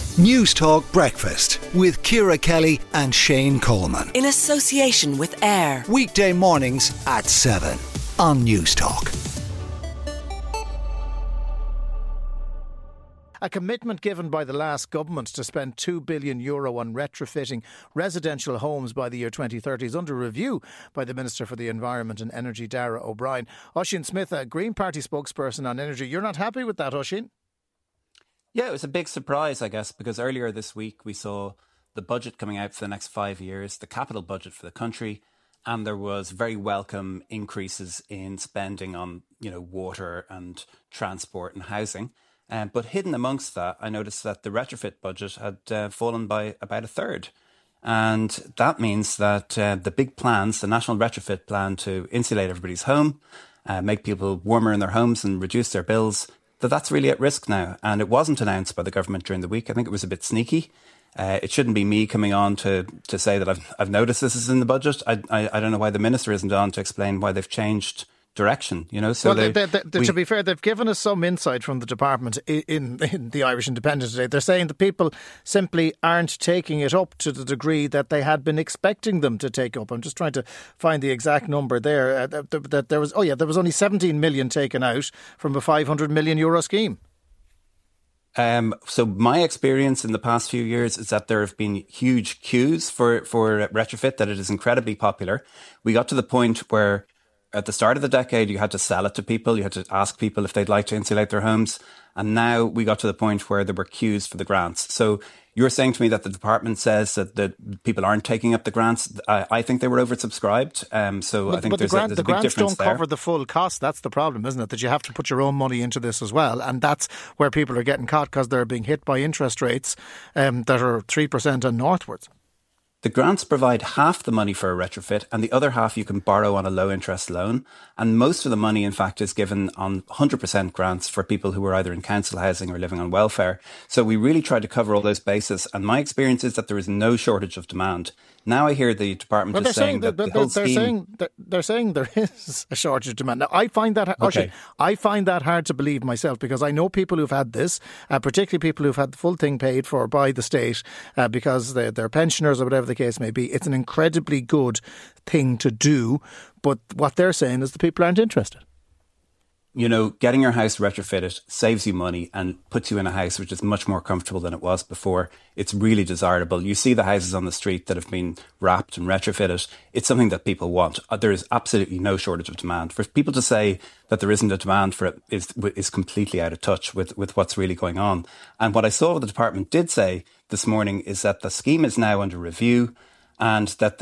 News Talk Breakfast with Ciara Kelly and Shane Coleman. In association with AIR. Weekday mornings at 7 on News Talk. A commitment given by the last government to spend €2 billion on retrofitting residential homes by the year 2030 is under review by the Minister for the Environment and Energy, Darragh O'Brien. Oisin Smith, a Green Party spokesperson on energy. You're not happy with that, Oisin? Yeah, it was a big surprise, I guess, because earlier this week we saw the budget coming out for the next 5 years, the capital budget for the country, and there was very welcome increases in spending on, water and transport and housing. But hidden amongst that, I noticed that the retrofit budget had fallen by about a third. And that means that the big plans, the national retrofit plan to insulate everybody's home, make people warmer in their homes and reduce their bills, that's really at risk now. And it wasn't announced by the government during the week. I think it was a bit sneaky. It shouldn't be me coming on to say that I've noticed this is in the budget. I don't know why the minister isn't on to explain why they've changed direction, So to be fair, they've given us some insight from the department in the Irish Independent today. They're saying the people simply aren't taking it up to the degree that they had been expecting them to take up. I'm just trying to find the exact number there. That there was only 17 million taken out from a €500 million scheme. So my experience in the past few years is that there have been huge queues for retrofit, that it is incredibly popular. We got to the point where at the start of the decade, you had to sell it to people. You had to ask people if they'd like to insulate their homes. And now we got to the point where there were queues for the grants. So you're saying to me that the department says that people aren't taking up the grants. I think they were oversubscribed. I think there's a big difference there. The grants don't cover the full cost. That's the problem, isn't it? That you have to put your own money into this as well. And that's where people are getting caught because they're being hit by interest rates that are 3% and northwards. The grants provide half the money for a retrofit and the other half you can borrow on a low interest loan. And most of the money, in fact, is given on 100% grants for people who are either in council housing or living on welfare. So we really tried to cover all those bases. And my experience is that there is no shortage of demand. Now I hear the department is saying that the whole scheme... They're saying there is a shortage of demand. Now, I find that hard to believe myself because I know people who've had this, particularly people who've had the full thing paid for by the state because they're pensioners or whatever the case may be. It's an incredibly good thing to do, but what they're saying is the people aren't interested. Getting your house retrofitted saves you money and puts you in a house which is much more comfortable than it was before. It's really desirable. You see the houses on the street that have been wrapped and retrofitted. It's something that people want. There is absolutely no shortage of demand. For people to say that there isn't a demand for it is completely out of touch with what's really going on. And what I saw the department did say this morning is that the scheme is now under review and that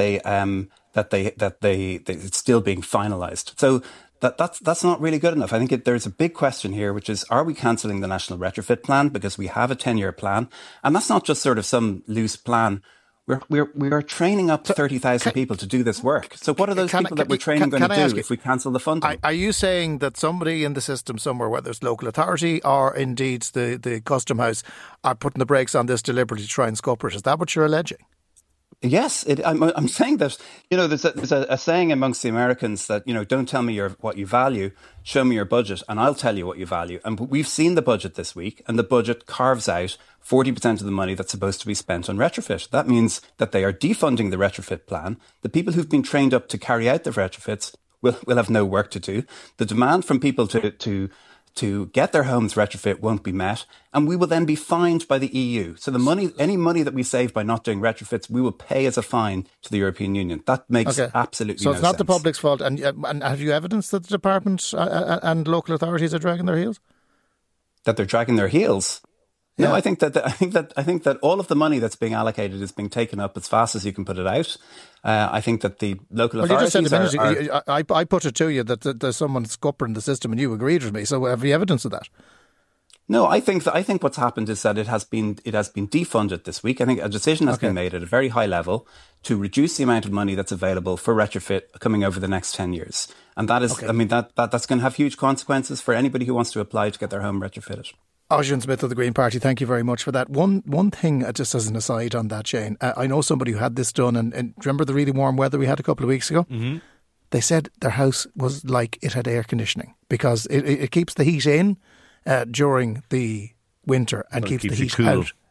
it's still being finalised. So that's not really good enough. I think there's a big question here, which is, are we cancelling the National Retrofit Plan? Because we have a 10-year plan. And that's not just sort of some loose plan. We are training up 30,000 people to do this work. So what are those people that we're training going to do if we cancel the funding? Are you saying that somebody in the system somewhere, whether it's local authority or indeed the Custom House, are putting the brakes on this deliberately to try and scupper it? Is that what you're alleging? Yes, I'm saying that, there's a saying amongst the Americans that, don't tell me what you value, show me your budget and I'll tell you what you value. And we've seen the budget this week and the budget carves out 40% of the money that's supposed to be spent on retrofit. That means that they are defunding the retrofit plan. The people who've been trained up to carry out the retrofits will have no work to do. The demand from people to get their homes retrofit won't be met, and we will then be fined by the EU. So any money that we save by not doing retrofits, we will pay as a fine to the European Union. That makes absolutely no sense. So it's not the public's fault. And have you evidence that the department and local authorities are dragging their heels? That they're dragging their heels? No, Yeah. I think that all of the money that's being allocated is being taken up as fast as you can put it out. I think that the local authorities you just said I put it to you that there's someone scuppering the system, and you agreed with me. So have you evidence of that? No, I think what's happened is that it has been defunded this week. I think a decision has been made at a very high level to reduce the amount of money that's available for retrofit coming over the next 10 years. And that is, that's going to have huge consequences for anybody who wants to apply to get their home retrofitted. Oisin Smith of the Green Party, thank you very much for that. One thing, just as an aside on that, Shane, I know somebody who had this done, and remember the really warm weather we had a couple of weeks ago? Mm-hmm. They said their house was like it had air conditioning because it keeps the heat in during the winter and keeps the heat cool. out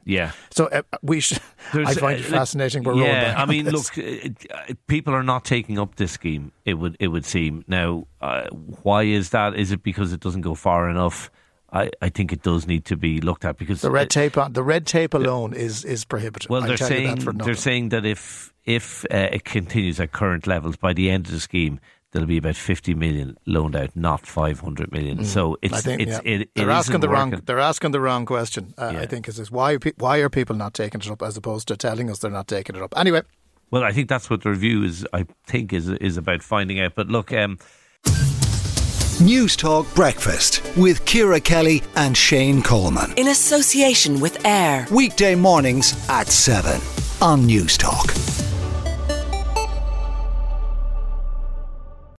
Yeah. So I find it fascinating. We're rolling back. I mean, this. look, people are not taking up this scheme. It would seem now. Why is that? Is it because it doesn't go far enough? I think it does need to be looked at, because the red tape alone is prohibitive. Well, they're saying that if it continues at current levels, by the end of the scheme, there'll be about 50 million loaned out, not 500 million. So they're asking the wrong question. I think is why are people not taking it up, as opposed to telling us they're not taking it up. Anyway, well, I think that's what the review is about finding out. But look. News Talk Breakfast with Ciara Kelly and Shane Coleman. In association with AIR. Weekday mornings at 7 on News Talk.